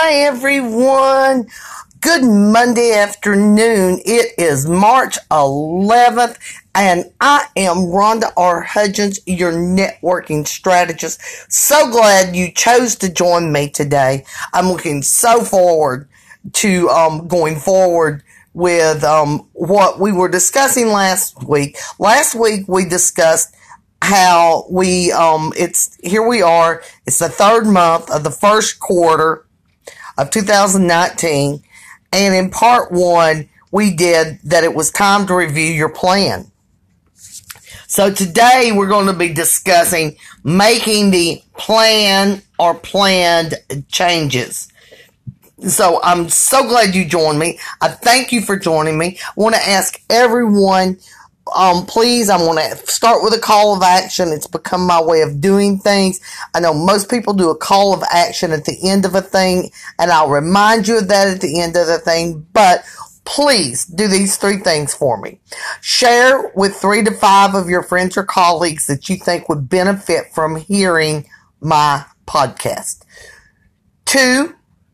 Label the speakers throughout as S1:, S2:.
S1: Hi, everyone. Good Monday afternoon. It is March 11th, and I am Rhonda R. Hudgens, your networking strategist. So glad you chose to join me today. I'm looking so forward to going forward with what we were discussing last week. Last week we discussed how we here we are. It's the third month of the first quarter of 2019, and in part one we did that it was time to review your plan. So today we're going to be discussing making the plan or planned changes. So I'm so glad you joined me. I thank you for joining me. I want to ask everyone, please, I want to start with a call of action. It's become my way of doing things. I know most people do a call of action at the end of a thing, and I'll remind you of that at the end of the thing, but please do these three things for me. Share with 3 to 5 of your friends or colleagues that you think would benefit from hearing my podcast. 2,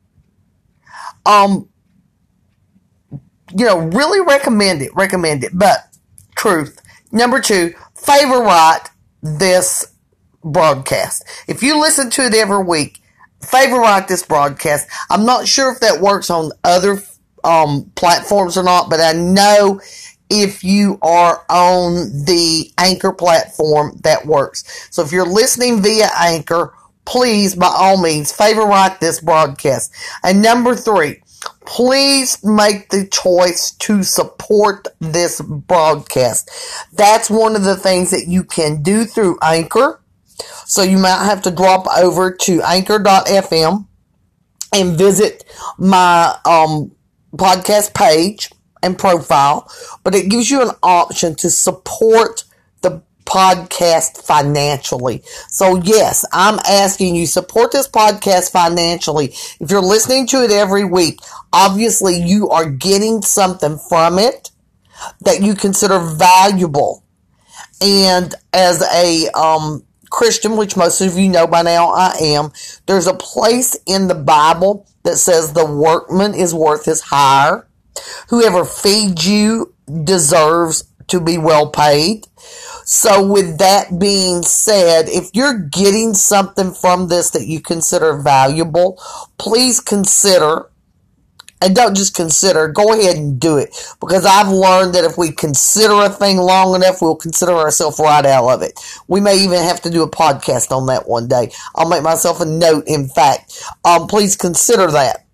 S1: really recommend it, but truth. Number 2, favorite this broadcast. If you listen to it every week, favorite this broadcast. I'm not sure if that works on other platforms or not, but I know if you are on the Anchor platform, that works. So if you're listening via Anchor, please, by all means, favorite this broadcast. And number 3, please make the choice to support this broadcast. That's one of the things that you can do through Anchor. So you might have to drop over to anchor.fm and visit my podcast page and profile. But it gives you an option to support the podcast financially. So yes, I'm asking you, support this podcast financially. If you're listening to it every week, obviously you are getting something from it that you consider valuable. And as a Christian, which most of you know by now I am, there's a place in the Bible that says the workman is worth his hire. Whoever feeds you deserves to be well paid. So with that being said, if you're getting something from this that you consider valuable, please consider, and don't just consider, go ahead and do it. Because I've learned that if we consider a thing long enough, we'll consider ourselves right out of it. We may even have to do a podcast on that one day. I'll make myself a note, in fact. Please consider that.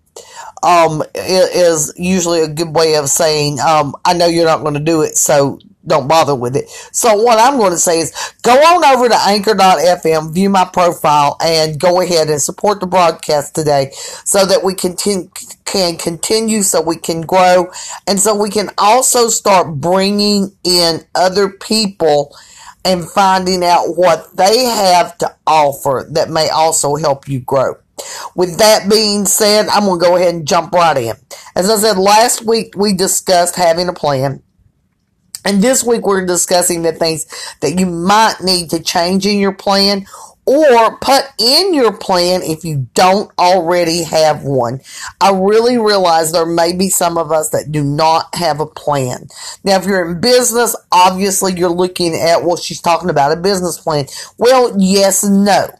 S1: It is usually a good way of saying, I know you're not going to do it, so don't bother with it. So what I'm going to say is go on over to anchor.fm, view my profile, and go ahead and support the broadcast today so that we can continue, so we can grow, and so we can also start bringing in other people and finding out what they have to offer that may also help you grow. With that being said, I'm going to go ahead and jump right in. As I said, last week we discussed having a plan. And this week we're discussing the things that you might need to change in your plan or put in your plan if you don't already have one. I really realize there may be some of us that do not have a plan. Now, if you're in business, obviously you're looking at, well, she's talking about a business plan. Well, yes and no.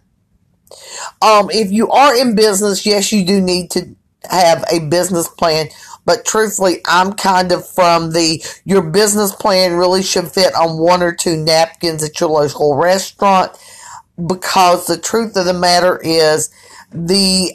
S1: If you are in business, yes, you do need to have a business plan. But truthfully, I'm kind of from your business plan really should fit on 1 or 2 napkins at your local restaurant. Because the truth of the matter is the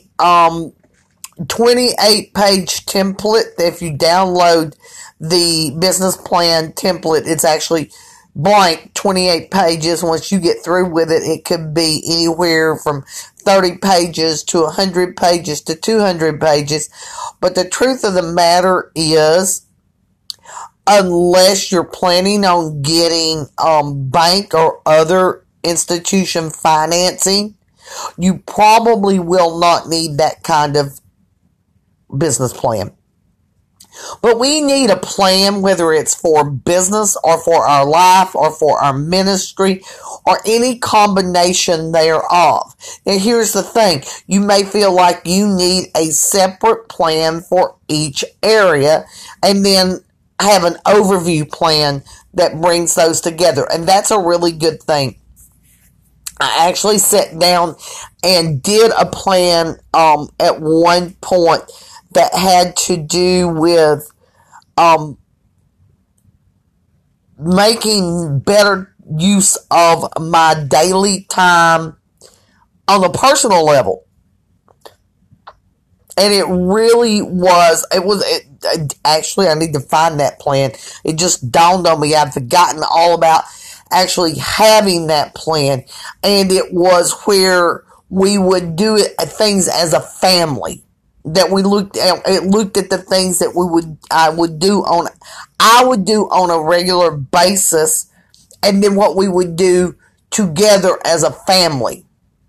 S1: 28-page template, if you download the business plan template, it's actually blank 28 pages. Once you get through with it, it could be anywhere from 30 pages to 100 pages to 200 pages. But the truth of the matter is, unless you're planning on getting bank or other institution financing, you probably will not need that kind of business plan. But we need a plan, whether it's for business or for our life or for our ministry or any combination thereof. Now, here's the thing. You may feel like you need a separate plan for each area and then have an overview plan that brings those together. And that's a really good thing. I actually sat down and did a plan at one point that had to do with making better use of my daily time on a personal level. And it really was, actually, I need to find that plan. It just dawned on me. I'd forgotten all about actually having that plan. And it was where we would do things as a family. That we looked at the things that I would do on a regular basis, and then what we would do together as a family.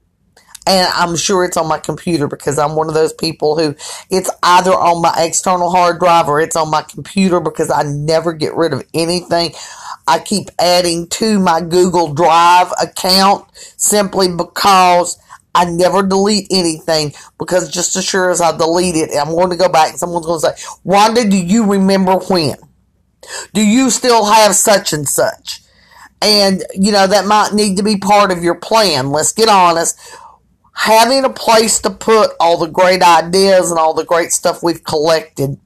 S1: And I'm sure it's on my computer because I'm one of those people who it's either on my external hard drive or it's on my computer because I never get rid of anything. I keep adding to my Google Drive account simply because I never delete anything, because just as sure as I delete it, I'm going to go back and someone's going to say, Wanda, do you remember when? Do you still have such and such? And, that might need to be part of your plan. Let's get honest. Having a place to put all the great ideas and all the great stuff we've collected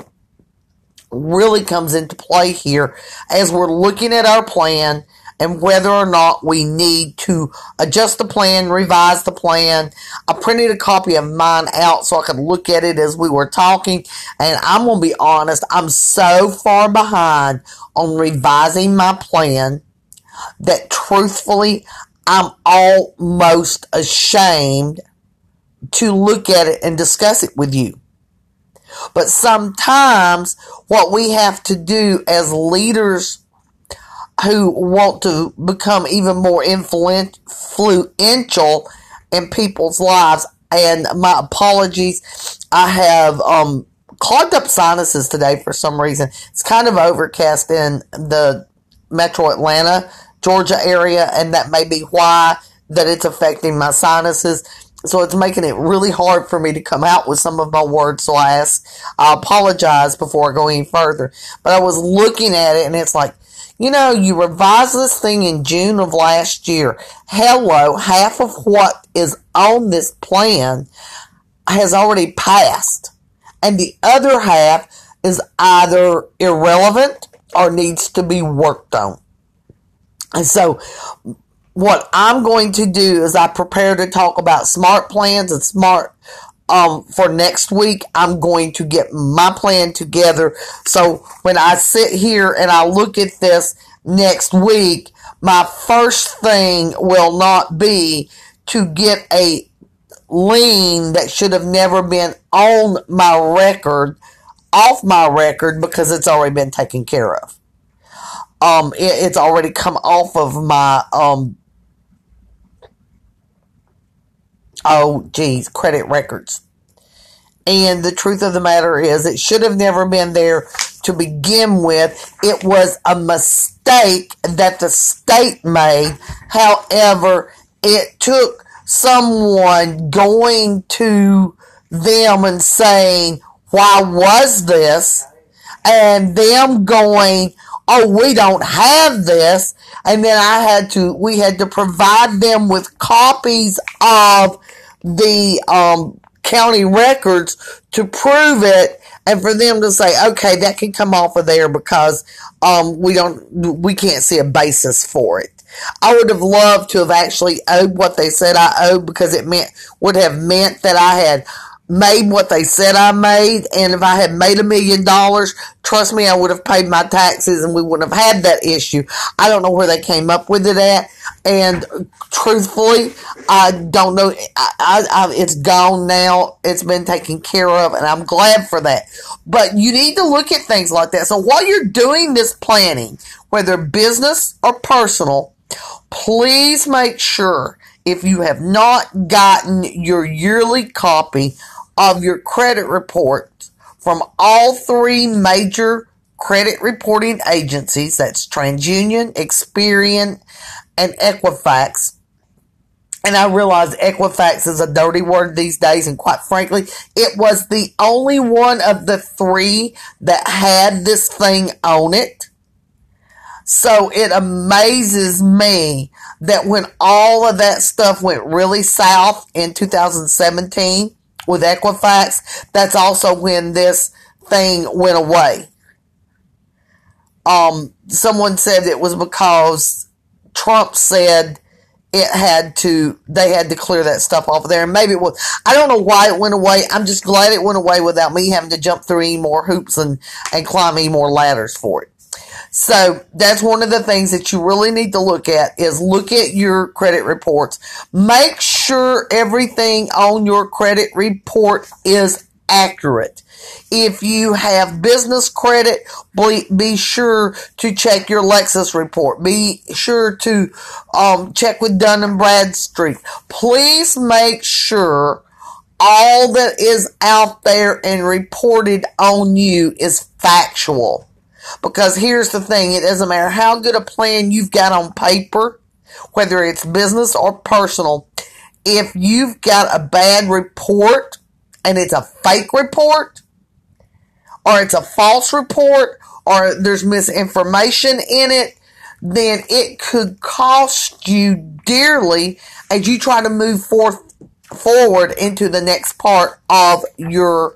S1: really comes into play here as we're looking at our plan and whether or not we need to adjust the plan, revise the plan. I printed a copy of mine out so I could look at it as we were talking. And I'm going to be honest, I'm so far behind on revising my plan that truthfully, I'm almost ashamed to look at it and discuss it with you. But sometimes what we have to do as leaders who want to become even more influential in people's lives. And my apologies, I have clogged up sinuses today for some reason. It's kind of overcast in the metro Atlanta, Georgia area, and that may be why that it's affecting my sinuses. So it's making it really hard for me to come out with some of my words. So I apologize before I go any further. But I was looking at it and it's like, you revised this thing in June of last year. Hello, half of what is on this plan has already passed. And the other half is either irrelevant or needs to be worked on. And so what I'm going to do is I prepare to talk about smart plans and smart for next week. I'm going to get my plan together. So when I sit here and I look at this next week, my first thing will not be to get a lien that should have never been on my record off my record because it's already been taken care of. It's already come off of my, credit records. And the truth of the matter is it should have never been there to begin with. It was a mistake that the state made. However, it took someone going to them and saying, why was this? And them going, oh, we don't have this. And then we had to provide them with copies of the county records to prove it, and for them to say, okay, that can come off of there because we can't see a basis for it. I would have loved to have actually owed what they said I owed, because it would have meant that I had made what they said I made, and if I had made $1 million, trust me, I would have paid my taxes and we wouldn't have had that issue. I don't know where they came up with it at, and truthfully, I don't know. It's gone now. It's been taken care of, and I'm glad for that. But you need to look at things like that. So while you're doing this planning, whether business or personal, please make sure, if you have not gotten your yearly copy of your credit report from all three major credit reporting agencies. That's TransUnion, Experian, and Equifax. And I realize Equifax is a dirty word these days, and quite frankly, it was the only one of the three that had this thing on it. So it amazes me that when all of that stuff went really south in 2017 with Equifax, that's also when this thing went away. Someone said it was because Trump said they had to clear that stuff off of there. And maybe it was, I don't know why it went away. I'm just glad it went away without me having to jump through any more hoops and climb any more ladders for it. So that's one of the things that you really need to look at is look at your credit reports. Make sure everything on your credit report is accurate. If you have business credit, be sure to check your Lexus report. Be sure to check with Dun & Bradstreet. Please make sure all that is out there and reported on you is factual. Because here's the thing, it doesn't matter how good a plan you've got on paper, whether it's business or personal, if you've got a bad report and it's a fake report, or it's a false report, or there's misinformation in it, then it could cost you dearly as you try to move forward into the next part of your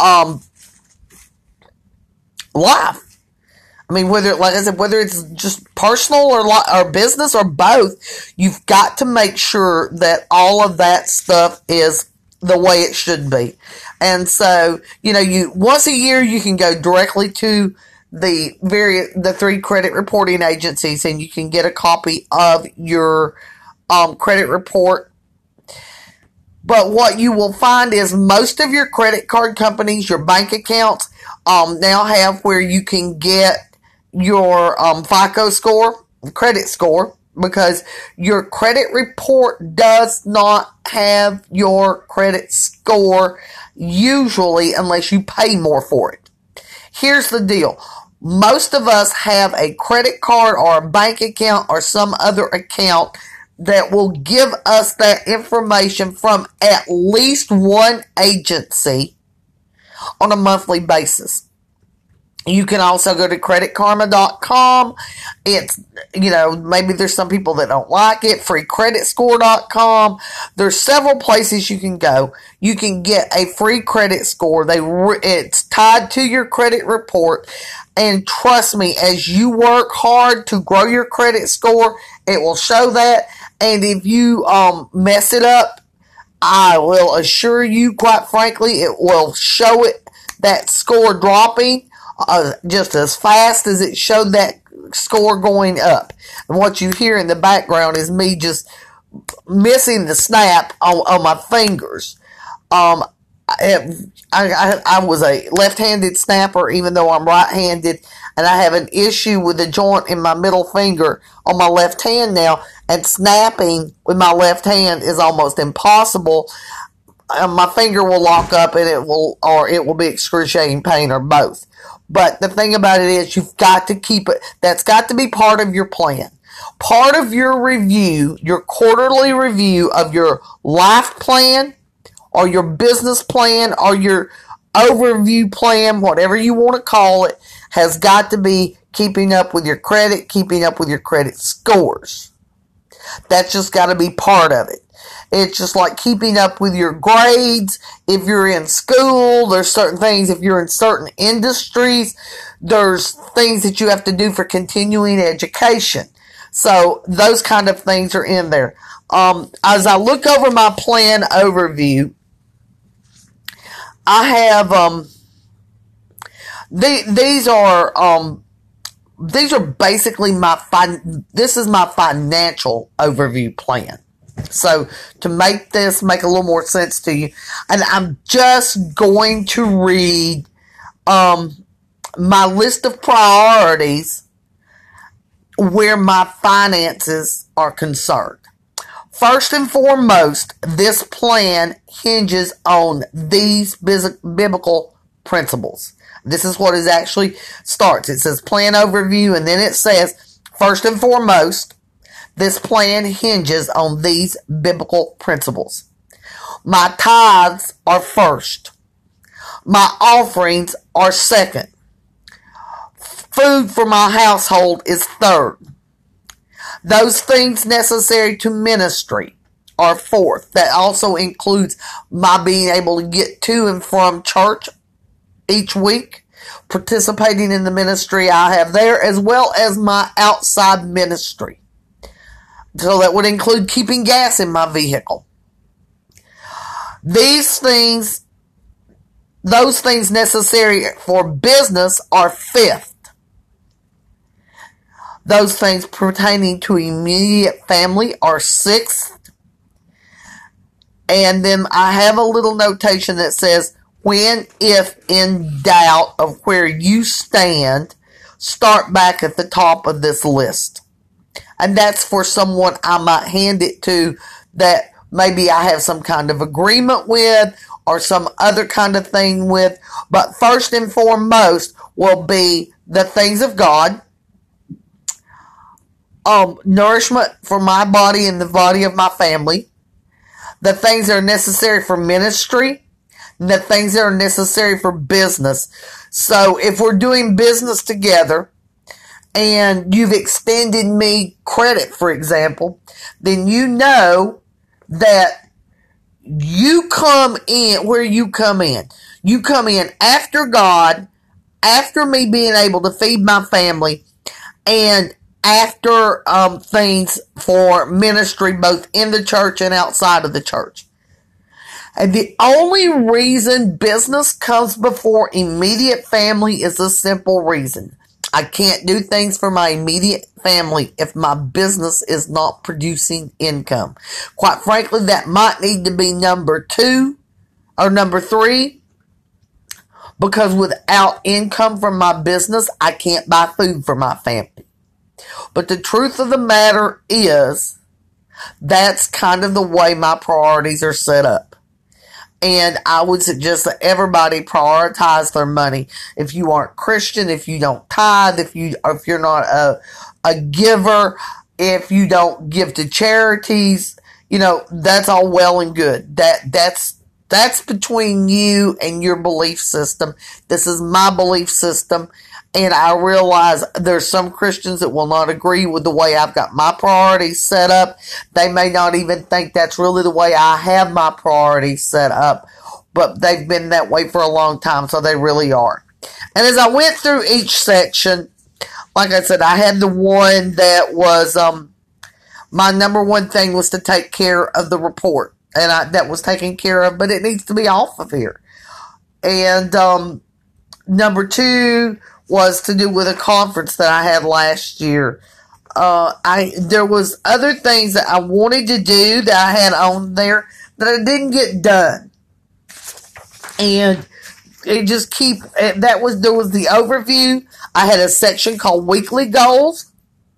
S1: life. I mean, whether it's just personal or business or both, you've got to make sure that all of that stuff is the way it should be. And so, once a year you can go directly to the three credit reporting agencies and you can get a copy of your credit report. But what you will find is most of your credit card companies, your bank accounts, now have where you can get your FICO score, credit score, because your credit report does not have your credit score usually unless you pay more for it. Here's the deal. Most of us have a credit card or a bank account or some other account that will give us that information from at least one agency on a monthly basis. You can also go to creditkarma.com. It's, maybe there's some people that don't like it. Freecreditscore.com. There's several places you can go. You can get a free credit score. It's tied to your credit report. And trust me, as you work hard to grow your credit score, it will show that. And if you mess it up, I will assure you, quite frankly, it will show it that score dropping just as fast as it showed that score going up. And what you hear in the background is me just missing the snap on my fingers. I was a left-handed snapper, even though I'm right-handed, and I have an issue with the joint in my middle finger on my left hand now, and snapping with my left hand is almost impossible. My finger will lock up and it will be excruciating pain, or both. But the thing about it is you've got to keep it. That's got to be part of your plan. Part of your review, your quarterly review of your life plan or your business plan or your overview plan, whatever you want to call it, has got to be keeping up with your credit, keeping up with your credit scores. That's just got to be part of it. It's just like keeping up with your grades. If you're in school, there's certain things. If you're in certain industries, there's things that you have to do for continuing education. So those kind of things are in there. As I look over my plan overview, I have these are basically this is my financial overview plan. So to make a little more sense to you, and I'm just going to read my list of priorities where my finances are concerned. First and foremost, this plan hinges on these biblical principles. This is what it actually starts. It says plan overview, and then it says, first and foremost, this plan hinges on these biblical principles. My tithes are first. My offerings are second. Food for my household is third. Those things necessary to ministry are fourth. That also includes my being able to get to and from church each week, participating in the ministry I have there, as well as my outside ministry. So that would include keeping gas in my vehicle. Those things necessary for business are fifth. Those things pertaining to immediate family are sixth. And then I have a little notation that says, when, if in doubt of where you stand, start back at the top of this list. And that's for someone I might hand it to that maybe I have some kind of agreement with or some other kind of thing with. But first and foremost will be the things of God, nourishment for my body and the body of my family, the things that are necessary for ministry, and the things that are necessary for business. So if we're doing business together, and you've extended me credit, for example, then you know that you come in where you come in. You come in after God, after me being able to feed my family, and after things for ministry, both in the church and outside of the church. And the only reason business comes before immediate family is a simple reason. I can't do things for my immediate family if my business is not producing income. Quite frankly, that might need to be number 2 or number 3, because without income from my business, I can't buy food for my family. But the truth of the matter is, that's kind of the way my priorities are set up. And I would suggest that everybody prioritize their money. If you aren't Christian, if you don't tithe, if you're not a giver, if you don't give to charities, that's all well and good. That's between you and your belief system. This is my belief system. And I realize there's some Christians that will not agree with the way I've got my priorities set up. They may not even think that's really the way I have my priorities set up. But they've been that way for a long time, so they really are. And as I went through each section, like I said, I had the one that was, my number one thing was to take care of the report. And that was taken care of, but it needs to be off of here. And number 2 was to do with a conference that I had last year. There was other things that I wanted to do that I had on there that I didn't get done. And there was the overview. I had a section called weekly goals.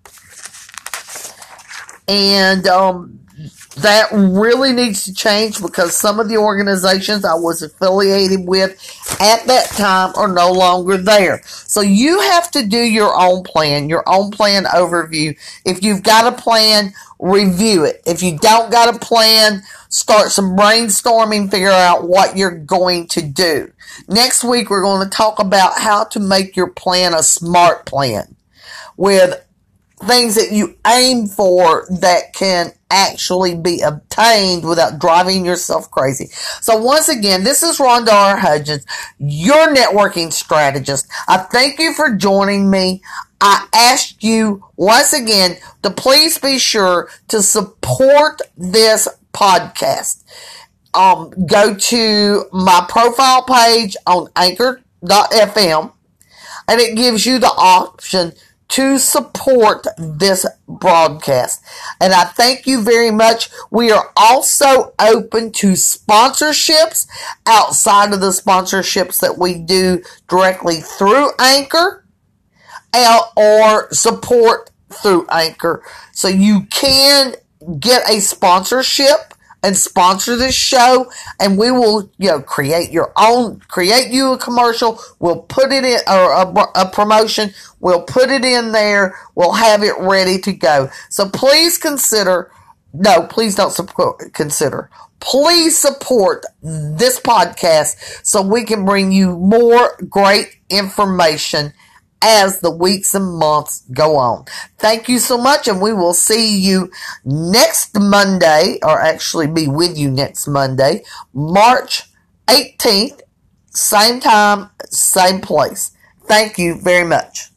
S1: And, that really needs to change because some of the organizations I was affiliated with at that time are no longer there. So you have to do your own plan overview. If you've got a plan, review it. If you don't got a plan, start some brainstorming, figure out what you're going to do. Next week, we're going to talk about how to make your plan a SMART plan with things that you aim for that can actually be obtained without driving yourself crazy. So once again, this is Rhonda R. Hudgens, your networking strategist. I thank you for joining me. I ask you once again to please be sure to support this podcast. Go to my profile page on anchor.fm and it gives you the option to support this broadcast. And I thank you very much. We are also open to sponsorships outside of the sponsorships that we do directly through Anchor or support through Anchor. So you can get a sponsorship and sponsor this show, and we will, create you a commercial. We'll put it in, or a promotion. We'll put it in there. We'll have it ready to go. So please consider. No, please don't consider. Please support this podcast so we can bring you more great information as the weeks and months go on. Thank you so much, and we will see you next Monday, or actually be with you next Monday, March 18th, same time, same place. Thank you very much.